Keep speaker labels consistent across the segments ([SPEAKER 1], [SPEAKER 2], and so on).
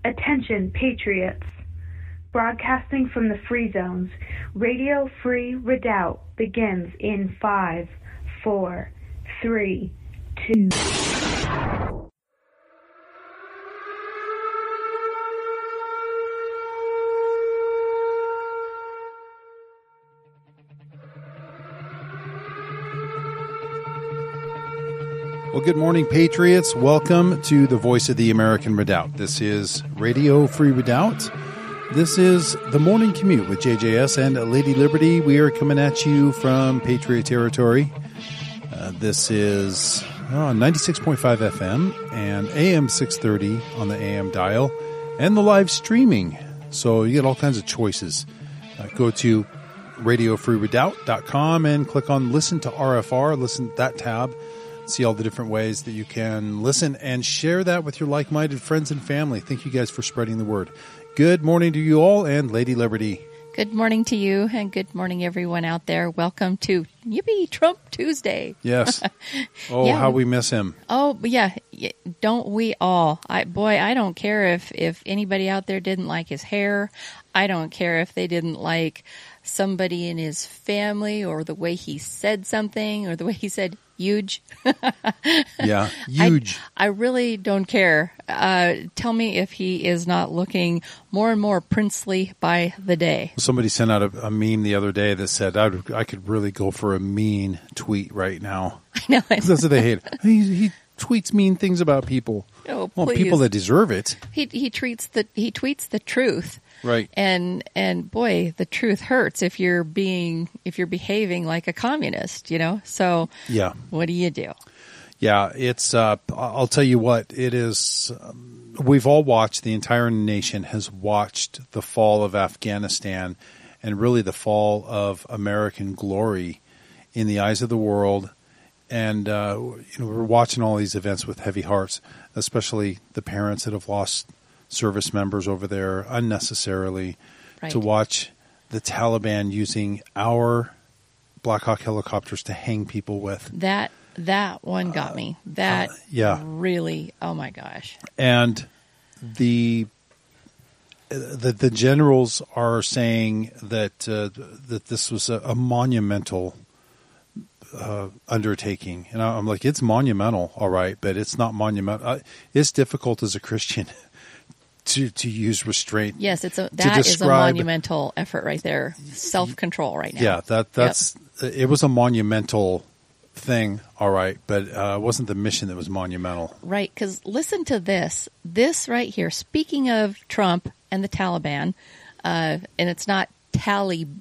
[SPEAKER 1] Attention, patriots. Broadcasting from the Free Zones, Radio Free Redoubt begins in 5, 4, 3, 2...
[SPEAKER 2] Well, good morning, Patriots. Welcome to the Voice of the American Redoubt. This is Radio Free Redoubt. This is the Morning Commute with JJS and Lady Liberty. We are coming at you from Patriot Territory. This is 96.5 FM and AM 630 on the AM dial and the live streaming. So you get all kinds of choices. Go to radiofreeredoubt.com and click on Listen to RFR, listen to that tab. See all the different ways that you can listen and share that with your like-minded friends and family. Thank you guys for spreading the word. Good morning to you all, and Lady Liberty.
[SPEAKER 3] Good morning to you, and good morning, everyone out there. Welcome to Yippee Trump Tuesday.
[SPEAKER 2] Yes. Oh, yeah. How we miss him.
[SPEAKER 3] Oh, yeah. Don't we all? I don't care if anybody out there didn't like his hair. I don't care if they didn't like somebody in his family or the way he said something or the way he said huge.
[SPEAKER 2] Yeah, huge.
[SPEAKER 3] I really don't care. Tell me if he is not looking more and more princely by the day.
[SPEAKER 2] Somebody sent out a meme the other day that said, I could really go for a mean tweet right now.
[SPEAKER 3] I know.
[SPEAKER 2] That's what they hate. He tweets mean things about people.
[SPEAKER 3] Oh,
[SPEAKER 2] well,
[SPEAKER 3] please.
[SPEAKER 2] People that deserve it.
[SPEAKER 3] He tweets the truth.
[SPEAKER 2] Right.
[SPEAKER 3] And boy, the truth hurts if you're behaving like a communist, you know? So
[SPEAKER 2] yeah.
[SPEAKER 3] What do you do?
[SPEAKER 2] Yeah, it's I'll tell you what, it is we've all watched, the entire nation has watched the fall of Afghanistan and really the fall of American glory in the eyes of the world. And we're watching all these events with heavy hearts, especially the parents that have lost service members over there unnecessarily, right. To watch the Taliban using our Black Hawk helicopters to hang people with.
[SPEAKER 3] That one got me. That really, oh my gosh.
[SPEAKER 2] And the generals are saying that this was a monumental undertaking. And I'm like, it's monumental, all right, but it's not monumental. It's difficult as a Christian to use restraint.
[SPEAKER 3] Yes, that is a monumental effort right there. Self-control right now.
[SPEAKER 2] Yeah, that's it was a monumental thing, all right, but it wasn't the mission that was monumental.
[SPEAKER 3] Right, because listen to this. This right here, speaking of Trump and the Taliban, and it's not Taliban.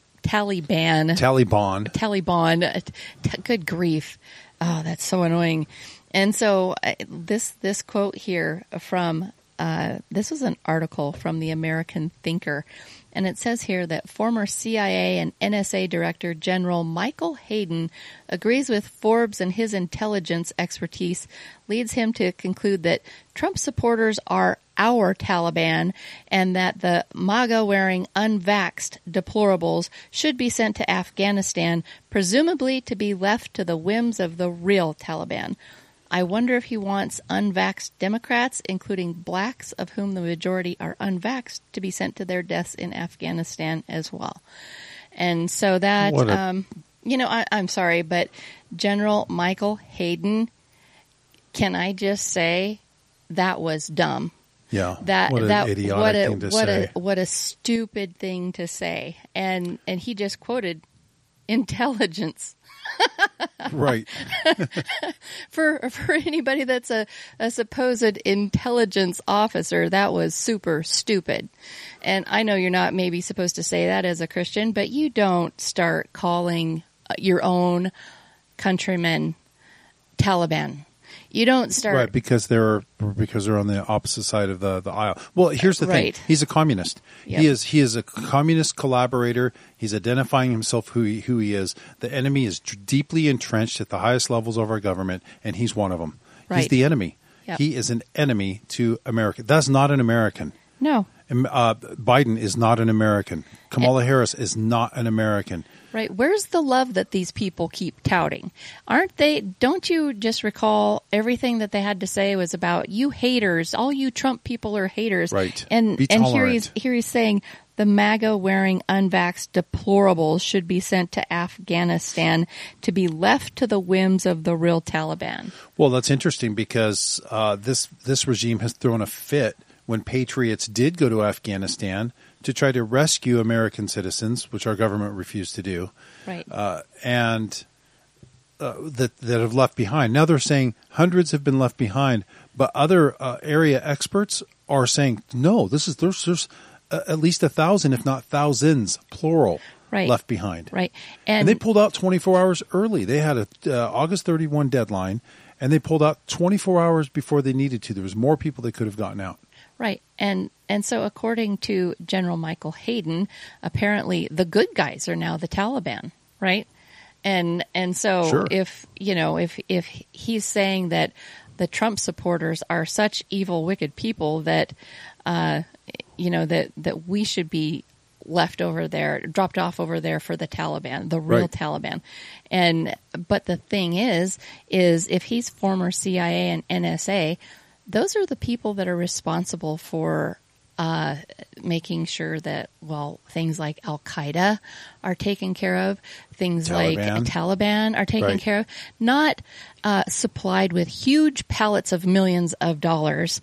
[SPEAKER 3] Good grief. Oh, that's so annoying. And so this quote here from this was an article from the American Thinker, and it says here that former CIA and NSA Director General Michael Hayden agrees with Forbes, and his intelligence expertise leads him to conclude that Trump supporters are our Taliban and that the MAGA-wearing unvaxxed deplorables should be sent to Afghanistan, presumably to be left to the whims of the real Taliban. I wonder if he wants unvaxxed Democrats, including blacks, of whom the majority are unvaxxed, to be sent to their deaths in Afghanistan as well. And so that, I'm sorry, but General Michael Hayden, can I just say that was dumb?
[SPEAKER 2] Yeah, what an idiotic thing to say.
[SPEAKER 3] What a stupid thing to say. And he just quoted intelligence.
[SPEAKER 2] Right.
[SPEAKER 3] For anybody that's a supposed intelligence officer, that was super stupid. And I know you're not maybe supposed to say that as a Christian, but you don't start calling your own countrymen Taliban. You don't start
[SPEAKER 2] right because they're on the opposite side of the aisle. Well, here's the thing: he's a communist. Yep. He is a communist collaborator. He's identifying himself who he is. The enemy is deeply entrenched at the highest levels of our government, and he's one of them. Right. He's the enemy. Yep. He is an enemy to America. That's not an American.
[SPEAKER 3] No.
[SPEAKER 2] Biden is not an American. Kamala Harris is not an American.
[SPEAKER 3] Right. Where's the love that these people keep touting? Aren't they? Don't you just recall everything that they had to say was about you haters, all you Trump people are haters.
[SPEAKER 2] Right.
[SPEAKER 3] And
[SPEAKER 2] Be tolerant.
[SPEAKER 3] here he's saying the MAGA wearing unvaxxed deplorables should be sent to Afghanistan to be left to the whims of the real Taliban.
[SPEAKER 2] Well, that's interesting because this regime has thrown a fit when patriots did go to Afghanistan to try to rescue American citizens, which our government refused to do,
[SPEAKER 3] Right.
[SPEAKER 2] and that have left behind. Now they're saying hundreds have been left behind, but other area experts are saying no. There's at least 1,000, if not thousands, plural,
[SPEAKER 3] Right.
[SPEAKER 2] left behind.
[SPEAKER 3] Right.
[SPEAKER 2] And they pulled out 24 hours early. They had a August 31 deadline, and they pulled out 24 hours before they needed to. There was more people they could have gotten out.
[SPEAKER 3] Right. And so according to General Michael Hayden, apparently the good guys are now the Taliban, right? And so
[SPEAKER 2] Sure.
[SPEAKER 3] if he's saying that the Trump supporters are such evil, wicked people that that we should be left over there, dropped off over there for the Taliban, the real
[SPEAKER 2] Right.
[SPEAKER 3] Taliban. But the thing is if he's former CIA and NSA, those are the people that are responsible for making sure that, things like Al-Qaeda are taken care of, things like Taliban are taken
[SPEAKER 2] Right.
[SPEAKER 3] care of, not supplied with huge pallets of millions of dollars,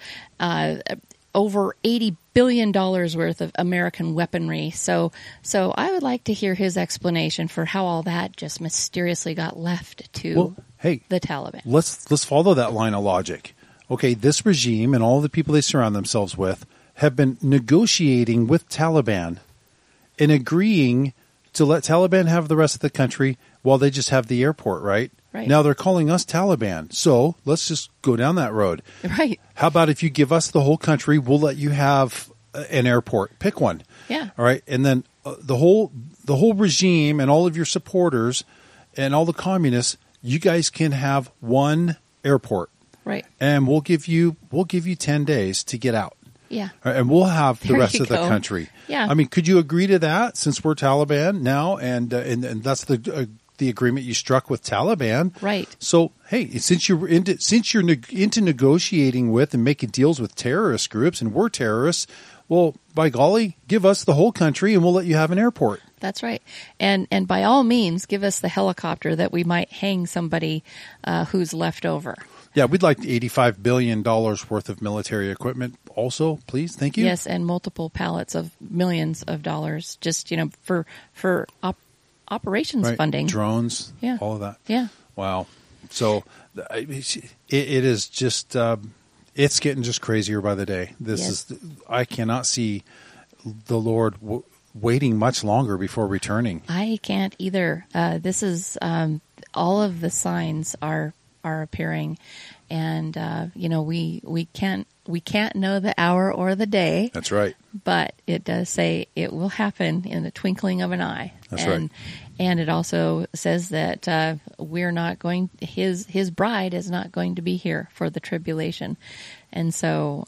[SPEAKER 3] over $80 billion worth of American weaponry. So I would like to hear his explanation for how all that just mysteriously got left to the Taliban.
[SPEAKER 2] Let's follow that line of logic. Okay, this regime and all the people they surround themselves with have been negotiating with Taliban and agreeing to let Taliban have the rest of the country while they just have the airport, right?
[SPEAKER 3] Right.
[SPEAKER 2] Now they're calling us Taliban. So let's just go down that road.
[SPEAKER 3] Right.
[SPEAKER 2] How about if you give us the whole country, we'll let you have an airport. Pick one.
[SPEAKER 3] Yeah.
[SPEAKER 2] All right. And then the whole regime and all of your supporters and all the communists, you guys can have one airport.
[SPEAKER 3] Right.
[SPEAKER 2] And we'll give you 10 days to get out.
[SPEAKER 3] Yeah.
[SPEAKER 2] And we'll have the
[SPEAKER 3] There
[SPEAKER 2] rest
[SPEAKER 3] you
[SPEAKER 2] of the
[SPEAKER 3] go.
[SPEAKER 2] country.
[SPEAKER 3] Yeah.
[SPEAKER 2] I mean, could you agree to that since we're Taliban now and that's the agreement you struck with Taliban?
[SPEAKER 3] Right.
[SPEAKER 2] So, hey, since you're into negotiating with and making deals with terrorist groups and we're terrorists, well, by golly, give us the whole country and we'll let you have an airport.
[SPEAKER 3] That's right. And by all means, give us the helicopter that we might hang somebody who's left over.
[SPEAKER 2] Yeah, we'd like $85 billion worth of military equipment also, please. Thank you.
[SPEAKER 3] Yes, and multiple pallets of millions of dollars just, for operations funding.
[SPEAKER 2] Drones,
[SPEAKER 3] Yeah.
[SPEAKER 2] all of that.
[SPEAKER 3] Yeah.
[SPEAKER 2] Wow. So it is just, it's getting just crazier by the day. I cannot see the Lord waiting much longer before returning.
[SPEAKER 3] I can't either. This is, all of the signs are appearing, and we can't know the hour or the day.
[SPEAKER 2] That's right.
[SPEAKER 3] But it does say it will happen in the twinkling of an eye.
[SPEAKER 2] That's right.
[SPEAKER 3] And it also says that we're not going. His bride is not going to be here for the tribulation, and so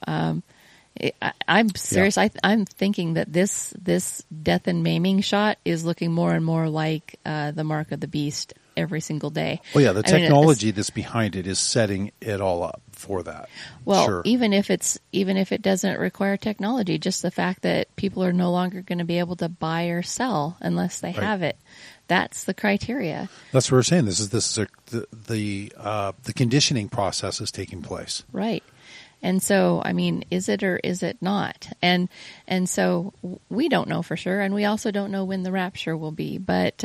[SPEAKER 3] I'm serious.
[SPEAKER 2] Yeah.
[SPEAKER 3] I'm thinking that this death and maiming shot is looking more and more like the mark of the beast every single day.
[SPEAKER 2] Well, yeah, the technology that's behind it is setting it all up for that.
[SPEAKER 3] Well,
[SPEAKER 2] sure.
[SPEAKER 3] even if it doesn't require technology, just the fact that people are no longer going to be able to buy or sell unless they have it. That's the criteria. That's
[SPEAKER 2] what we're saying. This is the conditioning process is taking place.
[SPEAKER 3] Right. And so, I mean, is it or is it not? And so we don't know for sure, and we also don't know when the rapture will be. But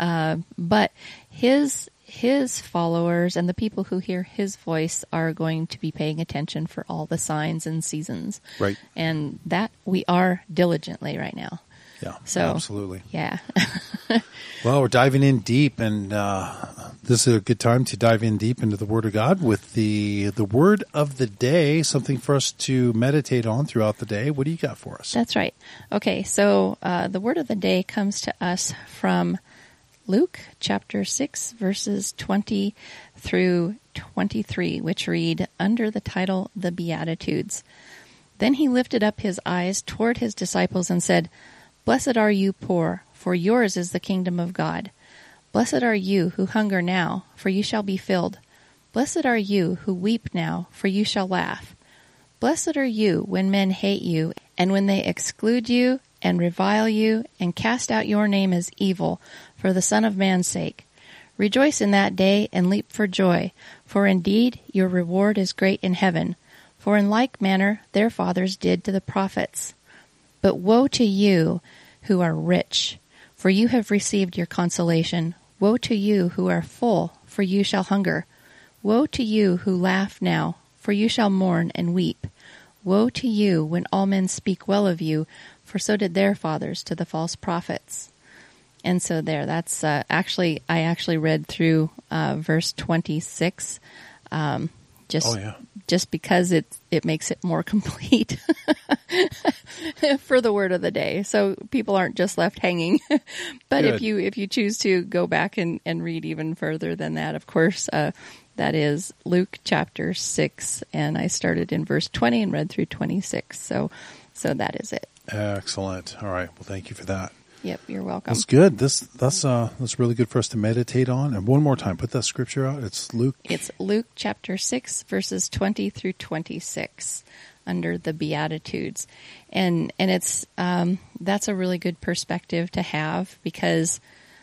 [SPEAKER 3] his followers and the people who hear his voice are going to be paying attention for all the signs and seasons.
[SPEAKER 2] Right.
[SPEAKER 3] And that we are diligently right now.
[SPEAKER 2] Yeah,
[SPEAKER 3] so,
[SPEAKER 2] absolutely.
[SPEAKER 3] Yeah.
[SPEAKER 2] Well, we're diving in deep, and this is a good time to dive in deep into the Word of God with the Word of the Day, something for us to meditate on throughout the day. What do you got for us?
[SPEAKER 3] That's right. Okay, so the Word of the Day comes to us from Luke chapter 6, verses 20 through 23, which read under the title, The Beatitudes. Then he lifted up his eyes toward his disciples and said, "Blessed are you poor, for yours is the kingdom of God. Blessed are you who hunger now, for you shall be filled. Blessed are you who weep now, for you shall laugh. Blessed are you when men hate you, and when they exclude you, and revile you, and cast out your name as evil, for the Son of Man's sake. Rejoice in that day, and leap for joy, for indeed your reward is great in heaven. For in like manner their fathers did to the prophets. But woe to you who are rich, for you have received your consolation. Woe to you who are full, for you shall hunger. Woe to you who laugh now, for you shall mourn and weep. Woe to you when all men speak well of you, for so did their fathers to the false prophets." And so that's I actually read through verse 26, just because it makes it more complete for the word of the day. So people aren't just left hanging. But
[SPEAKER 2] Good.
[SPEAKER 3] if you choose to go back and read even further than that, of course, that is Luke chapter 6, and I started in verse 20 and read through 26. So that is it.
[SPEAKER 2] Excellent. All right. Well, thank you for that.
[SPEAKER 3] Yep, you're welcome.
[SPEAKER 2] That's good. That's really good for us to meditate on. And one more time, put that scripture out. It's Luke.
[SPEAKER 3] It's Luke chapter 6, verses 20 through 26, under the Beatitudes, and it's that's a really good perspective to have, because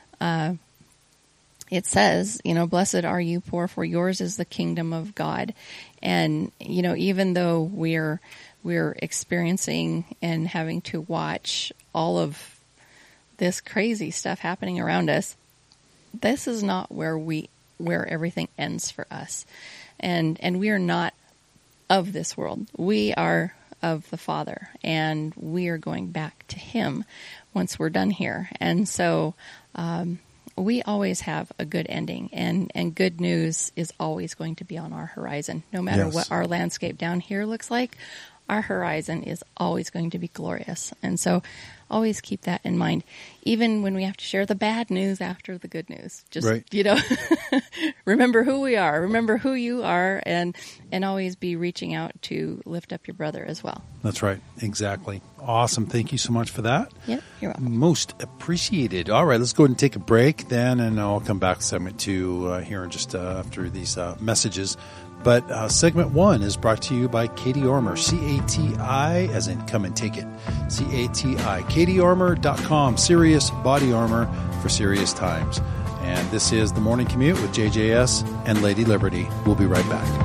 [SPEAKER 3] it says, "Blessed are you poor, for yours is the kingdom of God." And even though we're experiencing and having to watch all of this crazy stuff happening around us, this is not where everything ends for us. And we are not of this world. We are of the Father, and we are going back to Him once we're done here. And so we always have a good ending, and good news is always going to be on our horizon. No matter what our landscape down here looks like, our horizon is always going to be glorious. And so always keep that in mind, even when we have to share the bad news after the good news. Just, remember who we are, remember who you are, and always be reaching out to lift up your brother as well.
[SPEAKER 2] That's right. Exactly. Awesome. Thank you so much for that.
[SPEAKER 3] Yep, you're welcome.
[SPEAKER 2] Most appreciated. All right, let's go ahead and take a break then, and I'll come back to segment 2 here in just after these messages. But segment 1 is brought to you by Katie Ormer, C-A-T-I, as in come and take it, C-A-T-I, KatieOrmer.com, serious body armor for serious times. And this is The Morning Commute with JJS and Lady Liberty. We'll be right back.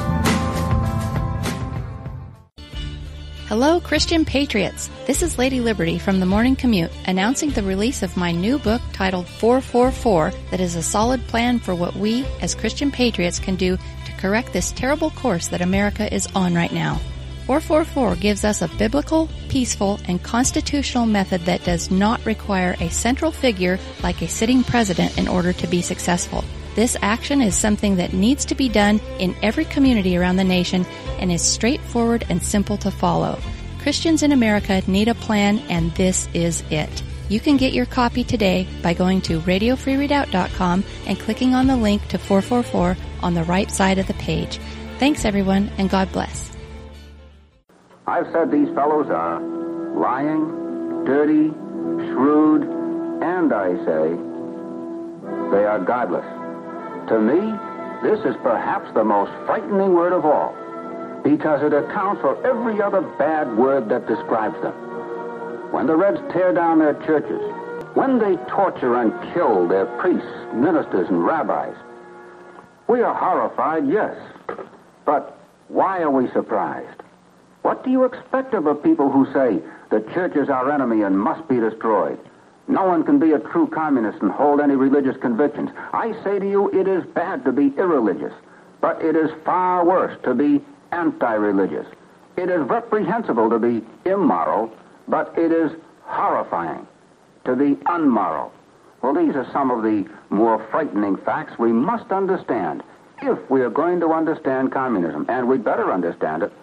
[SPEAKER 3] Hello, Christian Patriots. This is Lady Liberty from The Morning Commute, announcing the release of my new book titled 444 that is a solid plan for what we, as Christian Patriots, can do to correct this terrible course that America is on right now. 444 gives us a biblical, peaceful, and constitutional method that does not require a central figure like a sitting president in order to be successful. This action is something that needs to be done in every community around the nation and is straightforward and simple to follow. Christians in America need a plan, and this is it. You can get your copy today by going to radiofreereadout.com and clicking on the link to 444 on the right side of the page. Thanks, everyone, and God bless.
[SPEAKER 4] I've said these fellows are lying, dirty, shrewd, and I say they are godless. To me, this is perhaps the most frightening word of all, because it accounts for every other bad word that describes them. When the Reds tear down their churches, when they torture and kill their priests, ministers, and rabbis, we are horrified, yes. But why are we surprised? What do you expect of a people who say the church is our enemy and must be destroyed? No one can be a true communist and hold any religious convictions. I say to you, it is bad to be irreligious, but it is far worse to be anti-religious. It is reprehensible to be immoral, but it is horrifying to be unmoral. Well, these are some of the more frightening facts we must understand if we are going to understand communism, and we'd better understand it.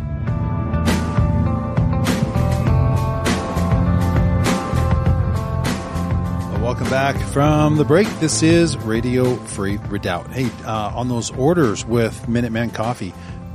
[SPEAKER 2] Welcome back from the break. This is Radio Free Redoubt. Hey, on those orders with Minuteman Coffee,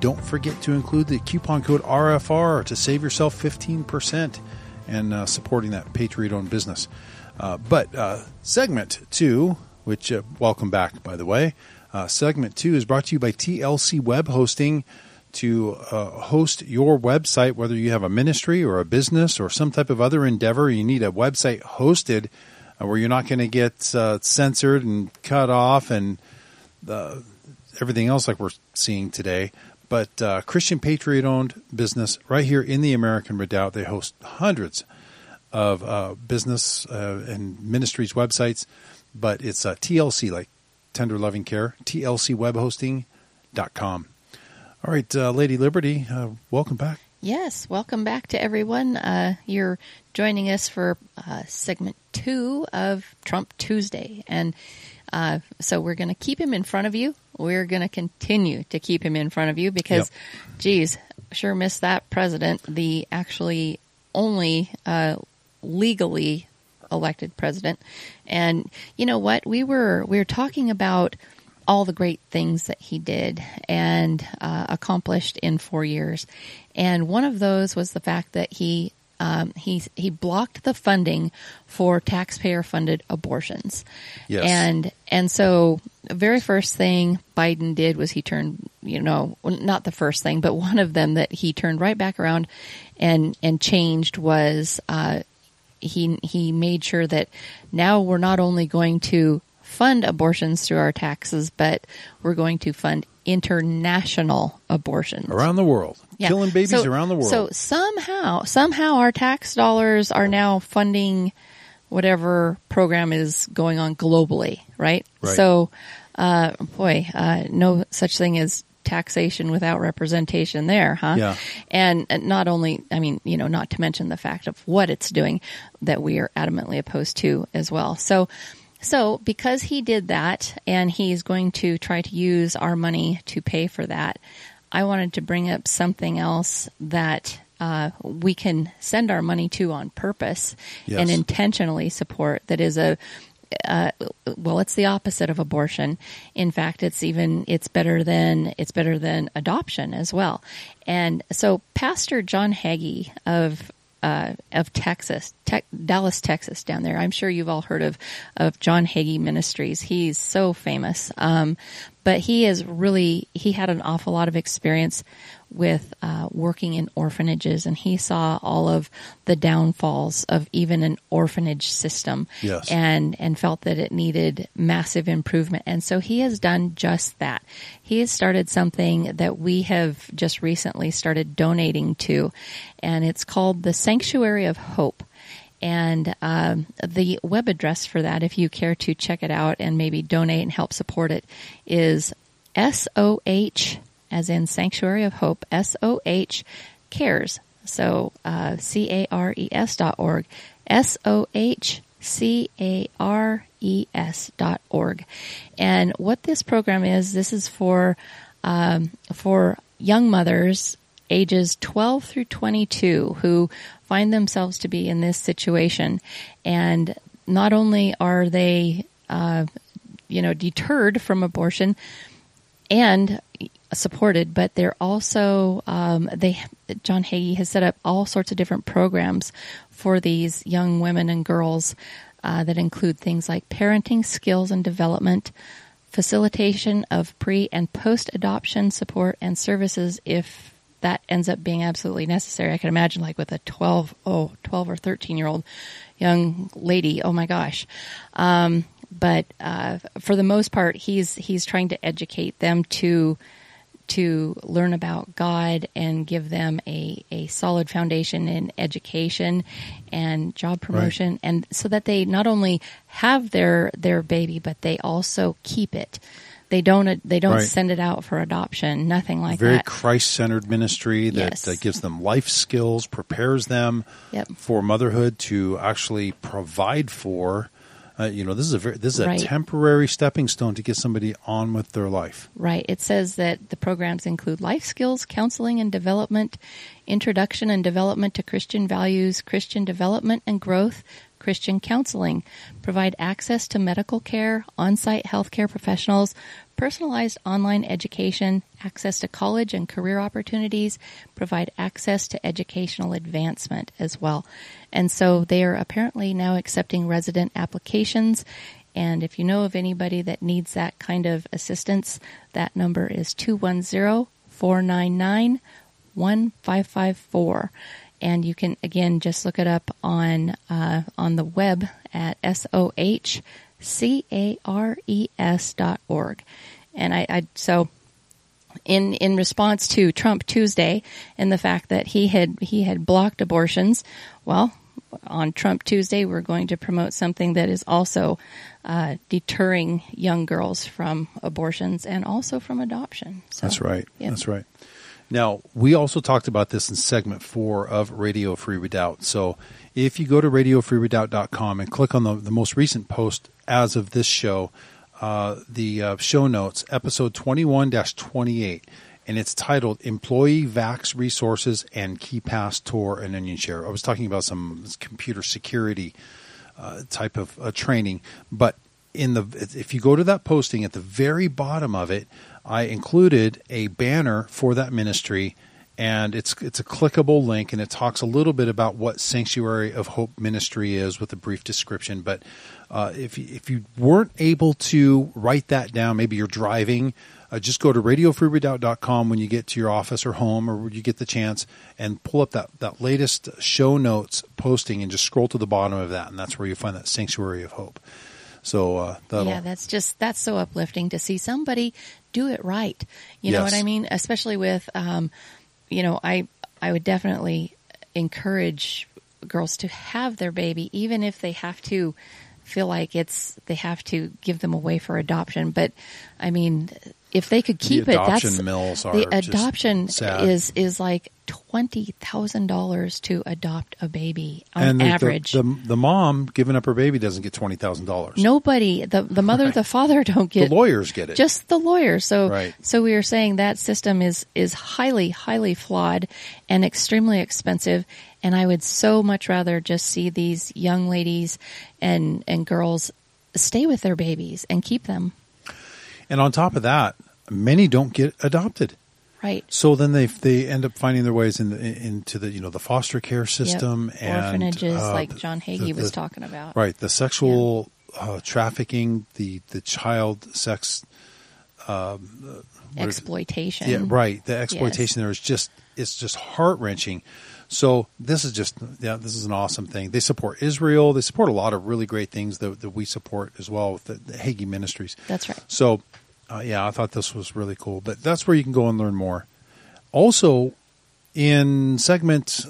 [SPEAKER 2] don't forget to include the coupon code RFR to save yourself 15% and supporting that Patriot-owned business. But segment 2, which welcome back, by the way. Segment 2 is brought to you by TLC Web Hosting. To host your website, whether you have a ministry or a business or some type of other endeavor, you need a website hosted where you're not going to get censored and cut off and everything else like we're seeing today. But Christian Patriot-owned business right here in the American Redoubt. They host hundreds of business and ministries websites, but it's TLC, like Tender Loving Care, tlcwebhosting.com. All right, Lady Liberty, welcome back.
[SPEAKER 3] Yes, welcome back to everyone. You're joining us for segment 2 of Trump Tuesday. And so we're going to keep him in front of you. We're going to continue to keep him in front of you because, geez, sure missed that president, the actually only legally elected president. And you know what? We were talking about all the great things that he did and accomplished in 4 years. And one of those was the fact that he blocked the funding for taxpayer-funded abortions.
[SPEAKER 2] Yes.
[SPEAKER 3] And so the very first thing Biden did was he turned, not the first thing, but one of them that he turned right back around and changed was he made sure that now we're not only going to fund abortions through our taxes, but we're going to fund international abortions
[SPEAKER 2] around the world, killing babies around the world.
[SPEAKER 3] So somehow our tax dollars are now funding whatever program is going on globally, right? So, no such thing as taxation without representation there, huh?
[SPEAKER 2] Yeah.
[SPEAKER 3] And not only, not to mention the fact of what it's doing that we are adamantly opposed to as well. So because he did that and he's going to try to use our money to pay for that, I wanted to bring up something else that we can send our money to on purpose and intentionally support that is it's the opposite of abortion. In fact, it's better than adoption as well. And so Pastor John Hagee of Texas, Dallas, Texas, down there. I'm sure you've all heard of John Hagee Ministries. He's so famous. But he had an awful lot of experience with working in orphanages, and he saw all of the downfalls of even an orphanage system, and felt that it needed massive improvement. And so he has done just that. He has started something that we have just recently started donating to, and it's called the Sanctuary of Hope. And the web address for that, if you care to check it out and maybe donate and help support it, is SOH, as in Sanctuary of Hope, SOH Cares. So CARES.org, SOHCARES.org. And what this program is, this is for young mothers ages 12 through 22 who find themselves to be in this situation. And not only are they, deterred from abortion and supported, but they're also, John Hagee has set up all sorts of different programs for these young women and girls that include things like parenting skills and development, facilitation of pre- and post-adoption support and services if that ends up being absolutely necessary. I can imagine like with a 12 or 13-year-old young lady. Oh my gosh. But for the most part, he's trying to educate them to learn about God and give them a solid foundation in education and job promotion, and so that they not only have their baby, but they also keep it. They don't send it out for adoption, nothing like that.
[SPEAKER 2] Very Christ-centered ministry that gives them life skills, prepares them for motherhood to actually provide for. This is a temporary stepping stone to get somebody on with their life.
[SPEAKER 3] Right. It says that the programs include life skills, counseling and development, introduction and development to Christian values, Christian development and growth, Christian counseling, provide access to medical care, on-site healthcare professionals, personalized online education, access to college and career opportunities, provide access to educational advancement as well. And so they are apparently now accepting resident applications. And if you know of anybody that needs that kind of assistance, that number is 210-499-1554. And you can, again, just look it up on the web at sohcares.org. And so in response to Trump Tuesday and the fact that he had blocked abortions, well, on Trump Tuesday, we're going to promote something that is also deterring young girls from abortions and also from adoption. So,
[SPEAKER 2] that's right.
[SPEAKER 3] Yeah.
[SPEAKER 2] That's right. Now, we also talked about this in segment 4 of Radio Free Redoubt. So if you go to radiofreeredoubt.com and click on the most recent post as of this show, the show notes, episode 21-28, and it's titled Employee Vax Resources and KeyPass Tor and Onion Share. I was talking about some computer security type of training, but if you go to that posting at the very bottom of it, I included a banner for that ministry, and it's a clickable link, and it talks a little bit about what Sanctuary of Hope Ministry is with a brief description. But if you weren't able to write that down, maybe you're driving, just go to radiofreeredoubt.com when you get to your office or home or when you get the chance and pull up that latest show notes posting and just scroll to the bottom of that, and that's where you find that Sanctuary of Hope. So
[SPEAKER 3] that's so uplifting to see somebody do it right. You know what I mean? Especially with, I would definitely encourage girls to have their baby, even if they have to feel like they have to give them away for adoption. But I mean, if they could keep it, the adoption is like $20,000 to adopt a baby on average.
[SPEAKER 2] The mom giving up her baby doesn't get $20,000.
[SPEAKER 3] Nobody, the mother, right. The father don't get.
[SPEAKER 2] The lawyers get it.
[SPEAKER 3] Just the lawyers. So,
[SPEAKER 2] right.
[SPEAKER 3] So we are saying that system is highly, highly flawed and extremely expensive. And I would so much rather just see these young ladies and girls stay with their babies and keep them.
[SPEAKER 2] And on top of that, many don't get adopted.
[SPEAKER 3] Right.
[SPEAKER 2] So then they end up finding their ways into the foster care system and
[SPEAKER 3] orphanages, like John Hagee was talking about.
[SPEAKER 2] Right. The sexual trafficking, the child sex
[SPEAKER 3] exploitation.
[SPEAKER 2] Yeah, right. The exploitation there is just heart-wrenching. So this is an awesome thing. They support Israel. They support a lot of really great things that we support as well with the Hagee Ministries.
[SPEAKER 3] That's right.
[SPEAKER 2] So, I thought this was really cool. But that's where you can go and learn more. Also, in segment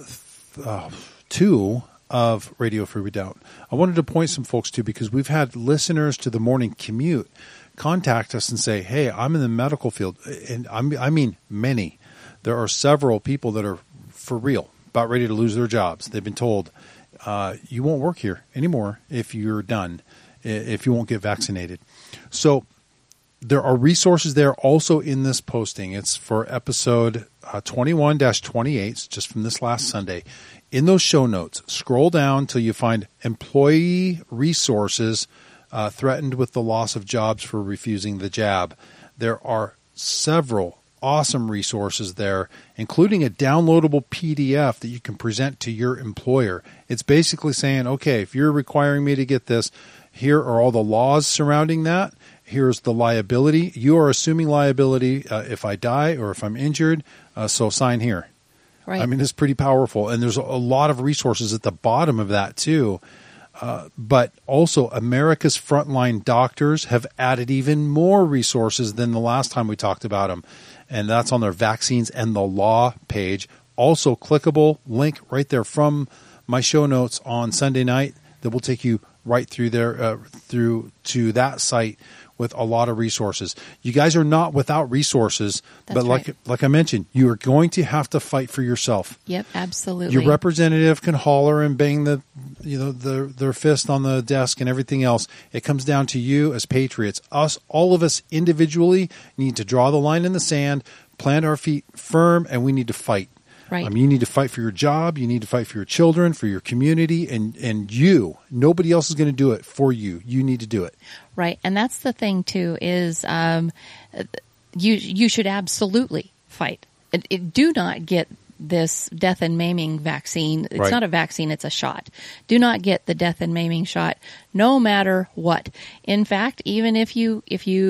[SPEAKER 2] 2 of Radio Free Redoubt, I wanted to point some folks to, because we've had listeners to the morning commute contact us and say, hey, I'm in the medical field. And I mean many. There are several people that are for real about ready to lose their jobs. They've been told, you won't work here anymore if you're done, if you won't get vaccinated. So there are resources there also in this posting. It's for episode 21-28, just from this last Sunday. In those show notes, scroll down till you find employee resources threatened with the loss of jobs for refusing the jab. There are several awesome resources there, including a downloadable PDF that you can present to your employer. It's basically saying, okay, if you're requiring me to get this, here are all the laws surrounding that. Here's the liability. You are assuming liability if I die or if I'm injured, so sign here.
[SPEAKER 3] Right.
[SPEAKER 2] I mean, it's pretty powerful. And there's a lot of resources at the bottom of that, too. But also, America's Frontline Doctors have added even more resources than the last time we talked about them. And that's on their Vaccines and the Law page. Also clickable, link right there from my show notes on Sunday night that will take you right through there, through to that site with a lot of resources. You guys are not without resources, but like I mentioned, you are going to have to fight for yourself.
[SPEAKER 3] Yep, absolutely.
[SPEAKER 2] Your representative can holler and bang their fist on the desk and everything else. It comes down to you as patriots. All of us individually need to draw the line in the sand, plant our feet firm, and we need to fight.
[SPEAKER 3] Right.
[SPEAKER 2] You need to fight for your job. You need to fight for your children, for your community, and you. Nobody else is going to do it for you. You need to do it.
[SPEAKER 3] Right. And that's the thing too, is you should absolutely fight. Do not get this death and maiming vaccine. It's
[SPEAKER 2] Right.
[SPEAKER 3] not a vaccine, it's a shot. Do not get the death and maiming shot, no matter what. In fact, even if you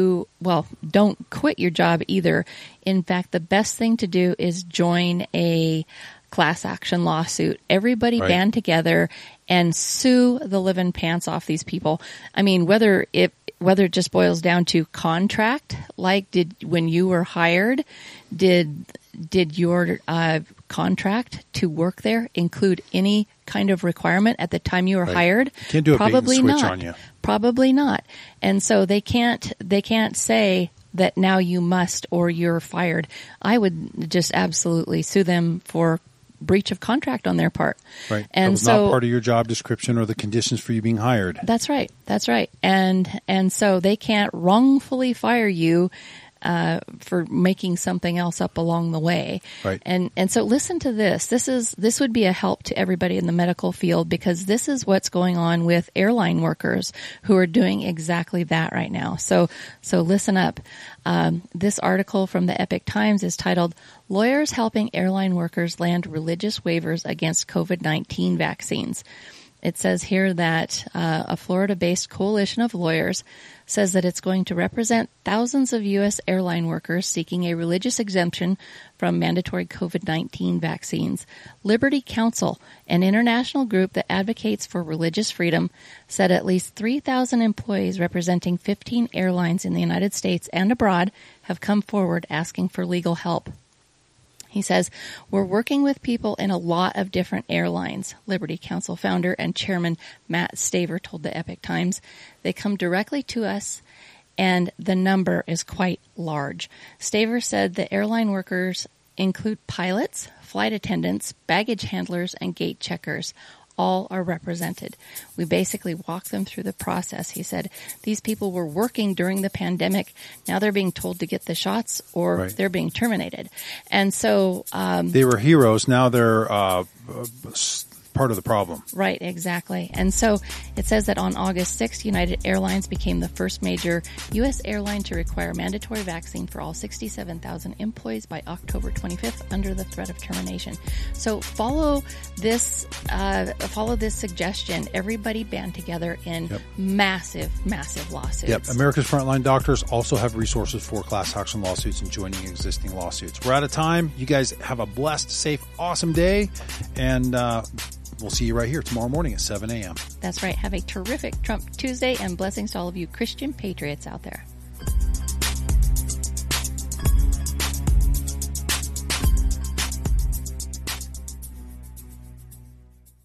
[SPEAKER 3] don't quit your job either. In fact, the best thing to do is join a class action lawsuit. Everybody
[SPEAKER 2] Right.
[SPEAKER 3] band together and sue the living pants off these people. I mean, whether it just boils down to contract, like when you were hired, did your contract to work there include any kind of requirement at the time you were
[SPEAKER 2] Right.
[SPEAKER 3] hired?
[SPEAKER 2] You can't do a
[SPEAKER 3] Probably
[SPEAKER 2] bait and switch
[SPEAKER 3] not.
[SPEAKER 2] on you.
[SPEAKER 3] Probably not. And so they can't say that now you must or you're fired. I would just absolutely sue them for breach of contract on their part.
[SPEAKER 2] Right.
[SPEAKER 3] And
[SPEAKER 2] that was
[SPEAKER 3] so
[SPEAKER 2] not part of your job description or the conditions for you being hired.
[SPEAKER 3] that's right. That's right. And so they can't wrongfully fire you for making something else up along the way.
[SPEAKER 2] Right.
[SPEAKER 3] And so listen to this. This would be a help to everybody in the medical field, because this is what's going on with airline workers who are doing exactly that right now. So listen up. This article from the Epoch Times is titled "Lawyers Helping Airline Workers Land Religious Waivers Against COVID-19 Vaccines." It says here that a Florida-based coalition of lawyers says that it's going to represent thousands of U.S. airline workers seeking a religious exemption from mandatory COVID-19 vaccines. Liberty Counsel, an international group that advocates for religious freedom, said at least 3,000 employees representing 15 airlines in the United States and abroad have come forward asking for legal help. He says, "We're working with people in a lot of different airlines," Liberty Counsel founder and chairman Matt Staver told the Epoch Times. "They come directly to us, and the number is quite large." Staver said the airline workers include pilots, flight attendants, baggage handlers, and gate checkers. All are represented. We basically walk them through the process. He said, these people were working during the pandemic. Now they're being told to get the shots, or
[SPEAKER 2] Right.
[SPEAKER 3] they're being terminated. And so,
[SPEAKER 2] They were heroes. Now they're part of the problem.
[SPEAKER 3] right, exactly. And so it says that on August 6th, United Airlines became the first major U.S. airline to require mandatory vaccine for all 67,000 employees by October 25th under the threat of termination. So follow this suggestion. Everybody band together in massive lawsuits.
[SPEAKER 2] Yep. America's Frontline Doctors also have resources for class action lawsuits and joining existing lawsuits. We're out of time. You guys have a blessed, safe, awesome day. And we'll see you right here tomorrow morning at 7 a.m.
[SPEAKER 3] That's right. Have a terrific Trump Tuesday, and blessings to all of you Christian patriots out there.